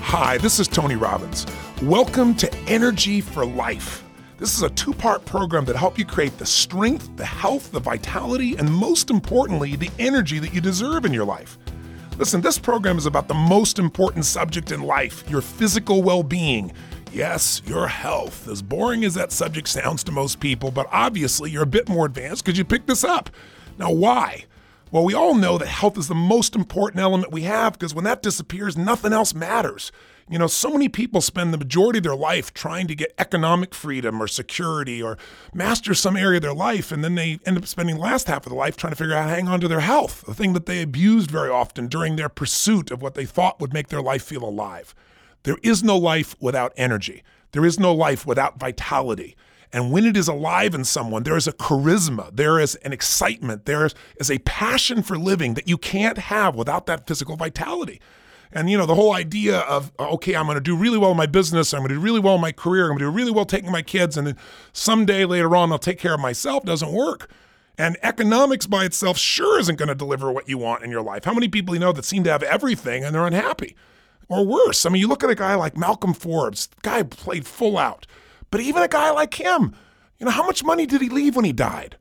Hi, this is Tony Robbins. Welcome to Energy for Life. This is a two-part program that helps you create the strength, the health, the vitality, and most importantly, the energy that you deserve in your life. Listen, this program is about the most important subject in life, your physical well-being. Yes, your health. As boring as that subject sounds to most people, but obviously you're a bit more advanced because you picked this up. Now, why? Well, we all know that health is the most important element we have because when that disappears, nothing else matters. You know, so many people spend the majority of their life trying to get economic freedom or security or master some area of their life, and then they end up spending the last half of their life trying to figure out how to hang on to their health, the thing that they abused very often during their pursuit of what they thought would make their life feel alive. There is no life without energy. There is no life without vitality. And when it is alive in someone, there is a charisma, there is an excitement, there is a passion for living that you can't have without that physical vitality. And, you know, the whole idea of, okay, I'm going to do really well in my business, I'm going to do really well in my career, I'm going to do really well taking my kids, and then someday later on I'll take care of myself doesn't work. And economics by itself sure isn't going to deliver what you want in your life. How many people you know that seem to have everything and they're unhappy? Or worse, I mean, you look at a guy like Malcolm Forbes, the guy played full out. But even a guy like him, you know, how much money did he leave when he died?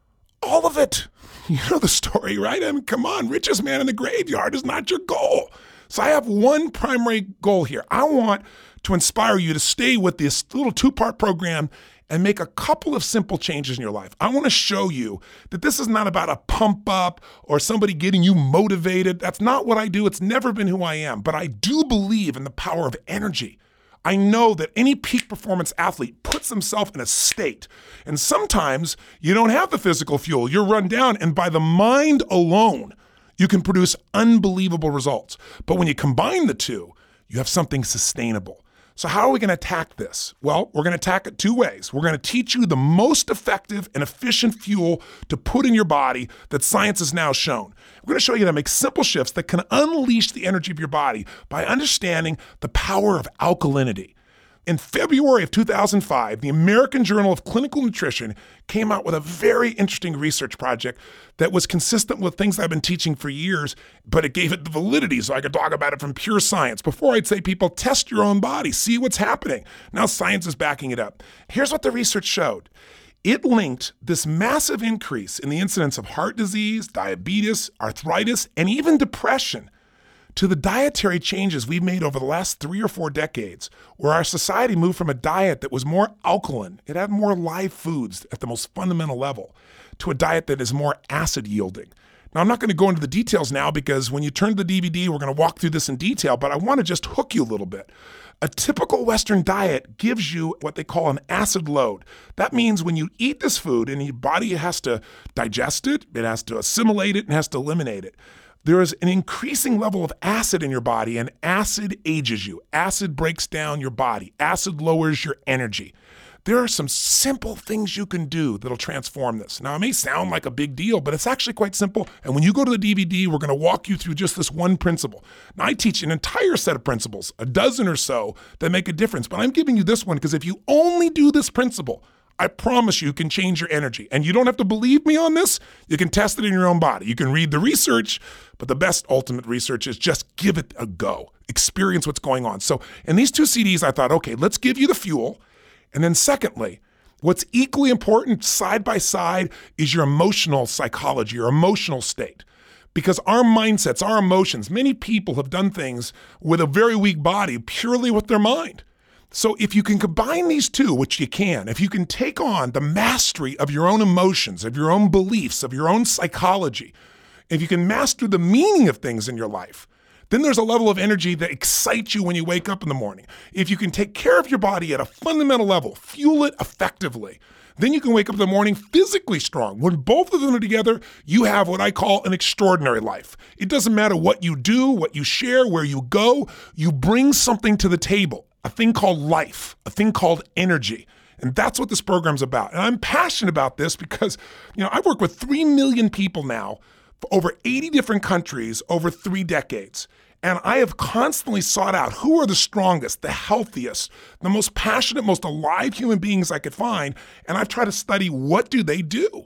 All of it. You know the story, right? I mean, come on, richest man in the graveyard is not your goal. So I have one primary goal here. I want to inspire you to stay with this little two-part program and make a couple of simple changes in your life. I want to show you that this is not about a pump up or somebody getting you motivated. That's not what I do. It's never been who I am. But I do believe in the power of energy. I know that any peak performance athlete puts himself in a state. And sometimes you don't have the physical fuel. You're run down. And by the mind alone, you can produce unbelievable results. But when you combine the two, you have something sustainable. So how are we going to attack this? Well, we're going to attack it two ways. We're going to teach you the most effective and efficient fuel to put in your body that science has now shown. We're going to show you how to make simple shifts that can unleash the energy of your body by understanding the power of alkalinity. In February of 2005, the American Journal of Clinical Nutrition came out with a very interesting research project that was consistent with things I've been teaching for years, but it gave it the validity so I could talk about it from pure science. Before I'd say, people, test your own body, see what's happening. Now science is backing it up. Here's what the research showed. It linked this massive increase in the incidence of heart disease, diabetes, arthritis, and even depression to the dietary changes we've made over the last 3 or 4 decades, where our society moved from a diet that was more alkaline, it had more live foods at the most fundamental level, to a diet that is more acid yielding. Now, I'm not going to go into the details now because when you turn to the DVD, we're going to walk through this in detail, but I want to just hook you a little bit. A typical Western diet gives you what they call an acid load. That means when you eat this food and your body has to digest it, it has to assimilate it, and has to eliminate it. There is an increasing level of acid in your body, and acid ages you. Acid breaks down your body. Acid lowers your energy. There are some simple things you can do that'll transform this. Now, it may sound like a big deal, but it's actually quite simple. And when you go to the DVD, we're going to walk you through just this one principle. Now, I teach an entire set of principles, a dozen or so, that make a difference. But I'm giving you this one because if you only do this principle, I promise you can change your energy. And you don't have to believe me on this. You can test it in your own body. You can read the research, but the best ultimate research is just give it a go. Experience what's going on. So in these two CDs, I thought, okay, let's give you the fuel. And then secondly, what's equally important side by side is your emotional psychology, your emotional state. Because our mindsets, our emotions, many people have done things with a very weak body purely with their mind. So if you can combine these two, which you can, if you can take on the mastery of your own emotions, of your own beliefs, of your own psychology, if you can master the meaning of things in your life, then there's a level of energy that excites you when you wake up in the morning. If you can take care of your body at a fundamental level, fuel it effectively, then you can wake up in the morning physically strong. When both of them are together, you have what I call an extraordinary life. It doesn't matter what you do, what you share, where you go, you bring something to the table. A thing called life, a thing called energy. And that's what this program's about. And I'm passionate about this because, you know, I've worked with 3 million people now for over 80 different countries over 3 decades. And I have constantly sought out who are the strongest, the healthiest, the most passionate, most alive human beings I could find. And I've tried to study what do they do.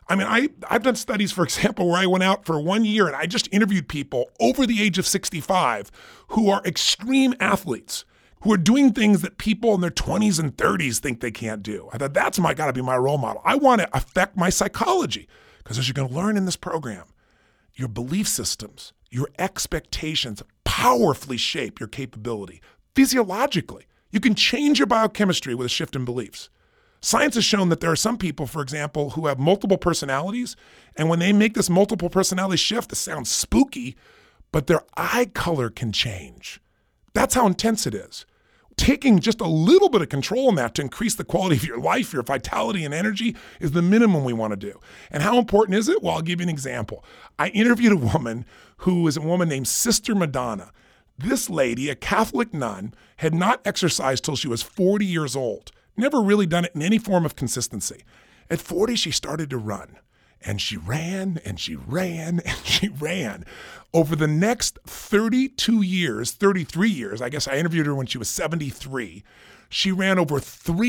I mean, I've done studies, for example, where I went out for 1 year and I just interviewed people over the age of 65 who are extreme athletes, who are doing things that people in their 20s and 30s think they can't do. I thought that's got to be my role model. I want to affect my psychology because as you're going to learn in this program, your belief systems, your expectations powerfully shape your capability physiologically. You can change your biochemistry with a shift in beliefs. Science has shown that there are some people, for example, who have multiple personalities, and when they make this multiple personality shift, it sounds spooky, but their eye color can change. That's how intense it is. Taking just a little bit of control in that to increase the quality of your life, your vitality and energy is the minimum we want to do. And how important is it? Well, I'll give you an example. I interviewed a woman who is a woman named Sister Madonna. This lady, a Catholic nun, had not exercised till she was 40 years old. Never really done it in any form of consistency. At 40, she started to run. And she ran, and she ran, and she ran. Over the next 33 years, I guess I interviewed her when she was 73, she ran over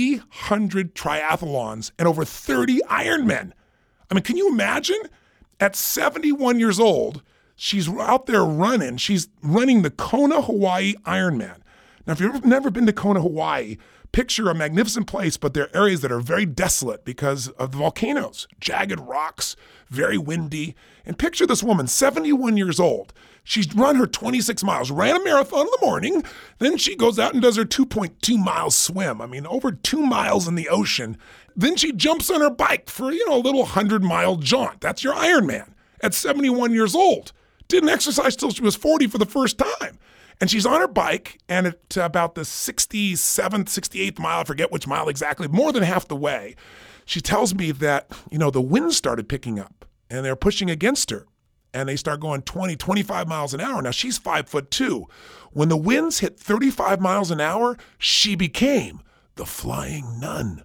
300 triathlons and over 30 Ironmen. I mean, can you imagine? At 71 years old, she's out there running. She's running the Kona, Hawaii Ironman. Now, if you've never been to Kona, Hawaii, picture a magnificent place, but there are areas that are very desolate because of the volcanoes, jagged rocks, very windy. And picture this woman, 71 years old. She's run her 26 miles, ran a marathon in the morning. Then she goes out and does her 2.2 mile swim. I mean, over 2 miles in the ocean. Then she jumps on her bike for, a little 100-mile jaunt. That's your Ironman at 71 years old. Didn't exercise till she was 40 for the first time. And she's on her bike, and at about the 67th, 68th mile, I forget which mile exactly, more than half the way, she tells me that, the wind started picking up, and they're pushing against her, and they start going 20, 25 miles an hour. Now, she's 5'2". When the winds hit 35 miles an hour, she became the flying nun,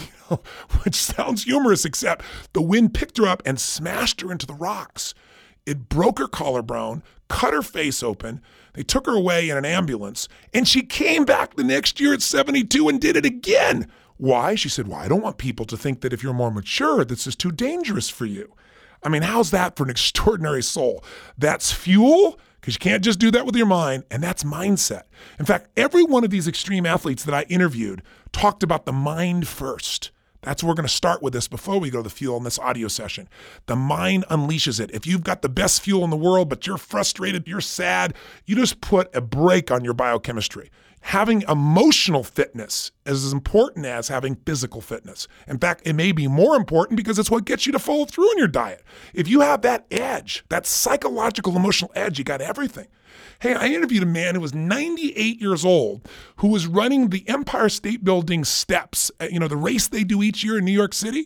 which sounds humorous, except the wind picked her up and smashed her into the rocks. It broke her collarbone, cut her face open. They took her away in an ambulance, and she came back the next year at 72 and did it again. Why? She said, I don't want people to think that if you're more mature, this is too dangerous for you. I mean, how's that for an extraordinary soul? That's fuel, because you can't just do that with your mind, and that's mindset. In fact, every one of these extreme athletes that I interviewed talked about the mind first. That's where we're going to start with this before we go to the fuel in this audio session. The mind unleashes it. If you've got the best fuel in the world, but you're frustrated, you're sad, you just put a brake on your biochemistry. Having emotional fitness is as important as having physical fitness. In fact, it may be more important because it's what gets you to follow through in your diet. If you have that edge, that psychological, emotional edge, you got everything. Hey, I interviewed a man who was 98 years old who was running the Empire State Building steps, the race they do each year in New York City.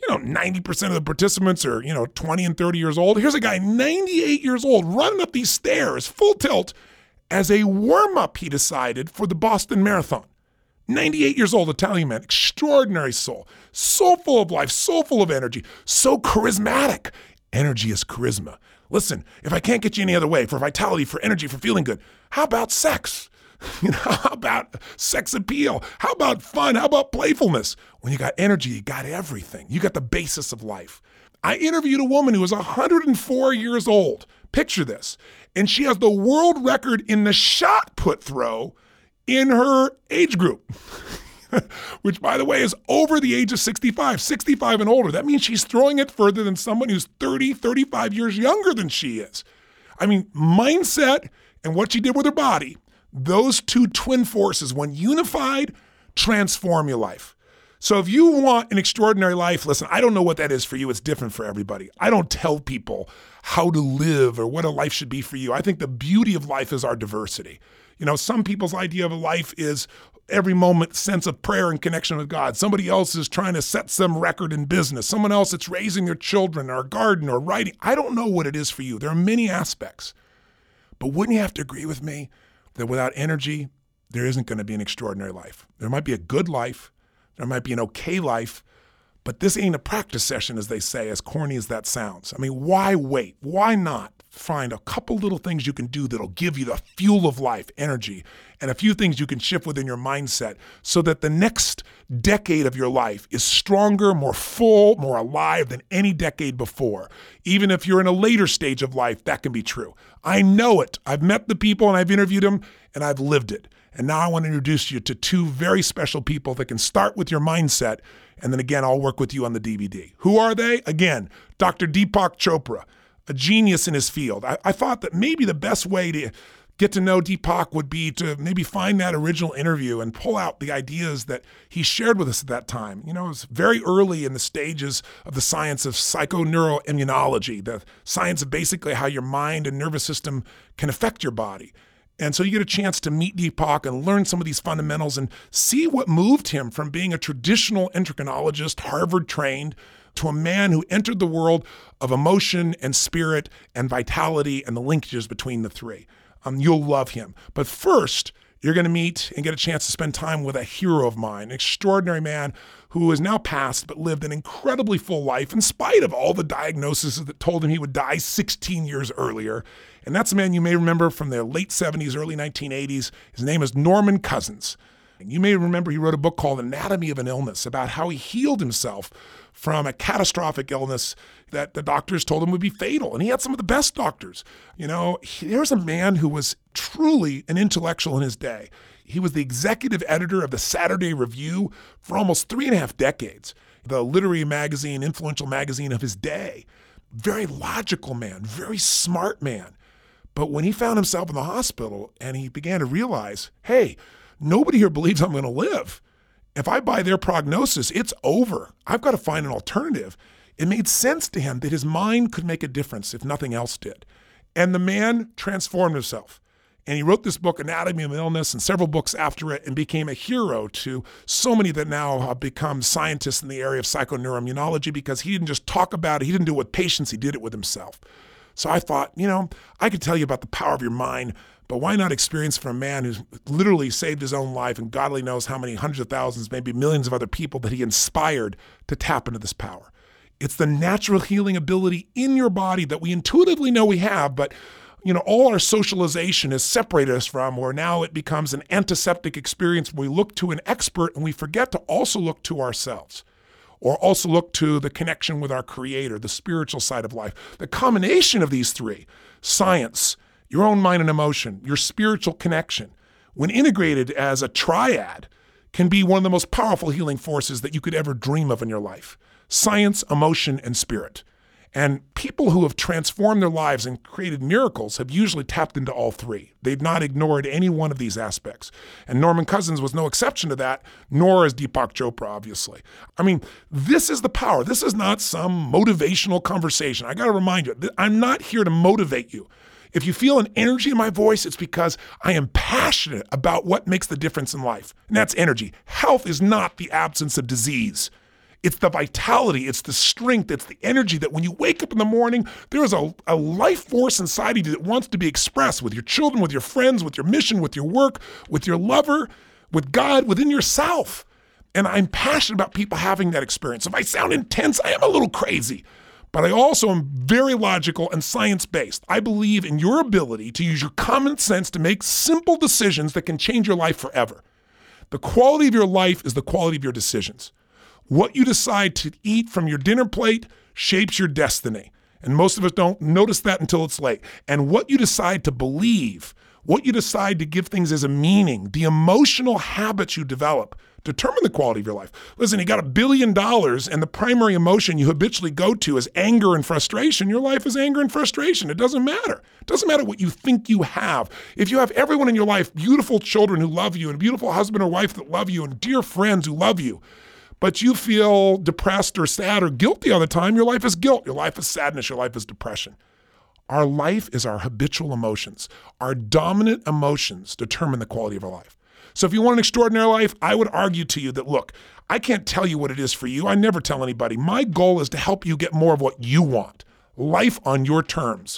90% of the participants are, 20 and 30 years old. Here's a guy, 98 years old, running up these stairs, full tilt, as a warm-up, he decided, for the Boston Marathon. 98 years old, Italian man, extraordinary soul, so full of life, so full of energy, so charismatic. Energy is charisma. Listen, if I can't get you any other way, for vitality, for energy, for feeling good, how about sex? How about sex appeal? How about fun? How about playfulness? When you got energy, you got everything. You got the basis of life. I interviewed a woman who was 104 years old. Picture this. And she has the world record in the shot put throw in her age group, which, by the way, is over the age of 65 and older. That means she's throwing it further than someone who's 30, 35 years younger than she is. I mean, mindset and what she did with her body, those two twin forces, when unified, transform your life. So if you want an extraordinary life, listen, I don't know what that is for you. It's different for everybody. I don't tell people how to live or what a life should be for you. I think the beauty of life is our diversity. Some people's idea of a life is every moment sense of prayer and connection with God. Somebody else is trying to set some record in business. Someone else that's raising their children or a garden or writing. I don't know what it is for you. There are many aspects. But wouldn't you have to agree with me that without energy, there isn't going to be an extraordinary life? There might be a good life. There might be an okay life, But this ain't a practice session, as they say, as corny as that sounds. I mean, why wait? Why not find a couple little things you can do that'll give you the fuel of life, energy, and a few things you can shift within your mindset so that the next decade of your life is stronger, more full, more alive than any decade before. Even if you're in a later stage of life, that can be true. I know it. I've met the people and I've interviewed them and I've lived it. And now I want to introduce you to two very special people that can start with your mindset. And then again, I'll work with you on the DVD. Who are they? Again, Dr. Deepak Chopra, a genius in his field. I thought that maybe the best way to get to know Deepak would be to maybe find that original interview and pull out the ideas that he shared with us at that time. You know, it was very early in the stages of the science of psychoneuroimmunology, the science of basically how your mind and nervous system can affect your body. And so you get a chance to meet Deepak and learn some of these fundamentals and see what moved him from being a traditional endocrinologist, Harvard trained, to a man who entered the world of emotion and spirit and vitality and the linkages between the three. You'll love him. But first, you're going to meet and get a chance to spend time with a hero of mine, an extraordinary man who has now passed but lived an incredibly full life in spite of all the diagnoses that told him he would die 16 years earlier. And that's a man you may remember from the late 70s, early 1980s. His name is Norman Cousins. You may remember he wrote a book called Anatomy of an Illness about how he healed himself from a catastrophic illness that the doctors told him would be fatal. And he had some of the best doctors. You know, here's a man who was truly an intellectual in his day. He was the executive editor of the Saturday Review for almost 3.5 decades, the literary magazine, influential magazine of his day. Very logical man, very smart man. But when he found himself in the hospital and he began to realize, hey, nobody here believes I'm going to live. If I buy their prognosis, it's over. I've got to find an alternative. It made sense to him that his mind could make a difference if nothing else did. And the man transformed himself. And he wrote this book, Anatomy of Illness, and several books after it, and became a hero to so many that now have become scientists in the area of psychoneuroimmunology because he didn't just talk about it. He didn't do it with patients. He did it with himself. So I thought, you know, I could tell you about the power of your mind, but why not experience from a man who's literally saved his own life and God only knows how many hundreds of thousands, maybe millions of other people that he inspired to tap into this power. It's the natural healing ability in your body that we intuitively know we have, but you know, all our socialization has separated us from, where now it becomes an antiseptic experience where we look to an expert and we forget to also look to ourselves, or also look to the connection with our creator, the spiritual side of life. The combination of these three, science, your own mind and emotion, your spiritual connection, when integrated as a triad, can be one of the most powerful healing forces that you could ever dream of in your life. Science, emotion, and spirit. And people who have transformed their lives and created miracles have usually tapped into all three. They've not ignored any one of these aspects. And Norman Cousins was no exception to that, nor is Deepak Chopra, obviously. I mean, this is the power. This is not some motivational conversation. I got to remind you, I'm not here to motivate you. If you feel an energy in my voice, it's because I am passionate about what makes the difference in life. And that's energy. Health is not the absence of disease. It's the vitality, it's the strength, it's the energy that when you wake up in the morning, there is a life force inside of you that wants to be expressed with your children, with your friends, with your mission, with your work, with your lover, with God, within yourself. And I'm passionate about people having that experience. If I sound intense, I am a little crazy. But I also am very logical and science-based. I believe in your ability to use your common sense to make simple decisions that can change your life forever. The quality of your life is the quality of your decisions. What you decide to eat from your dinner plate shapes your destiny. And most of us don't notice that until it's late. And what you decide to believe, what you decide to give things as a meaning, the emotional habits you develop determine the quality of your life. Listen, you got $1 billion and the primary emotion you habitually go to is anger and frustration. Your life is anger and frustration. It doesn't matter. It doesn't matter what you think you have. If you have everyone in your life, beautiful children who love you and a beautiful husband or wife that love you and dear friends who love you, but you feel depressed or sad or guilty all the time, your life is guilt, your life is sadness, your life is depression. Our life is our habitual emotions. Our dominant emotions determine the quality of our life. So if you want an extraordinary life, I would argue to you that, look, I can't tell you what it is for you. I never tell anybody. My goal is to help you get more of what you want. Life on your terms.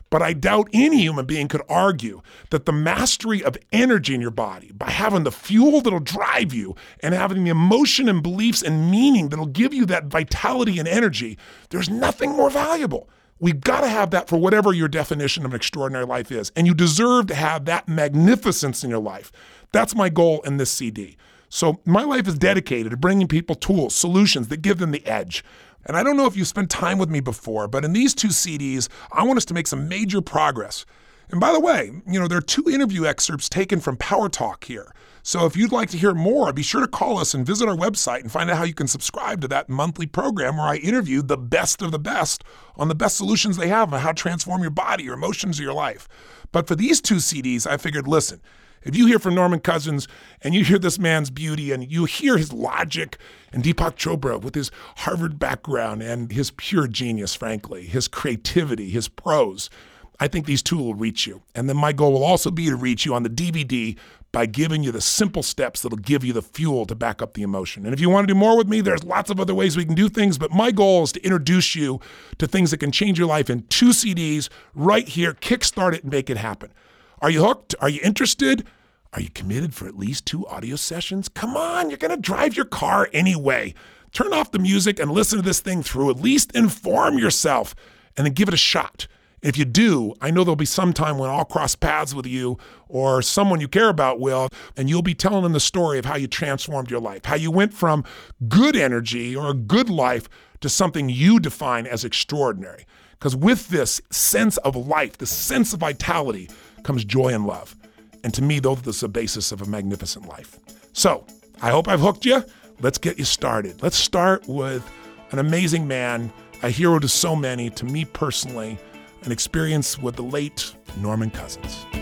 But I doubt any human being could argue that the mastery of energy in your body, by having the fuel that'll drive you and having the emotion and beliefs and meaning that'll give you that vitality and energy, there's nothing more valuable. We've got to have that for whatever your definition of an extraordinary life is. And you deserve to have that magnificence in your life. That's my goal in this CD. So my life is dedicated to bringing people tools, solutions that give them the edge. And I don't know if you spent time with me before, but in these 2 CDs, I want us to make some major progress. And by the way, there are 2 interview excerpts taken from Power Talk here. So if you'd like to hear more, be sure to call us and visit our website and find out how you can subscribe to that monthly program where I interview the best of the best on the best solutions they have on how to transform your body, your emotions, or your life. But for these 2 CDs, I figured, listen, if you hear from Norman Cousins and you hear this man's beauty and you hear his logic, and Deepak Chopra with his Harvard background and his pure genius, frankly, his creativity, his prose, I think these 2 will reach you. And then my goal will also be to reach you on the DVD by giving you the simple steps that'll give you the fuel to back up the emotion. And if you want to do more with me, there's lots of other ways we can do things, but my goal is to introduce you to things that can change your life in 2 CDs right here, kickstart it and make it happen. Are you hooked? Are you interested? Are you committed for at least 2 audio sessions? Come on, you're going to drive your car anyway. Turn off the music and listen to this thing through. At least inform yourself and then give it a shot. If you do, I know there'll be some time when I'll cross paths with you or someone you care about will, and you'll be telling them the story of how you transformed your life, how you went from good energy or a good life to something you define as extraordinary. Because with this sense of life, the sense of vitality, comes joy and love. And to me, those are the basis of a magnificent life. So I hope I've hooked you. Let's get you started. Let's start with an amazing man, a hero to so many, to me personally, an experience with the late Norman Cousins.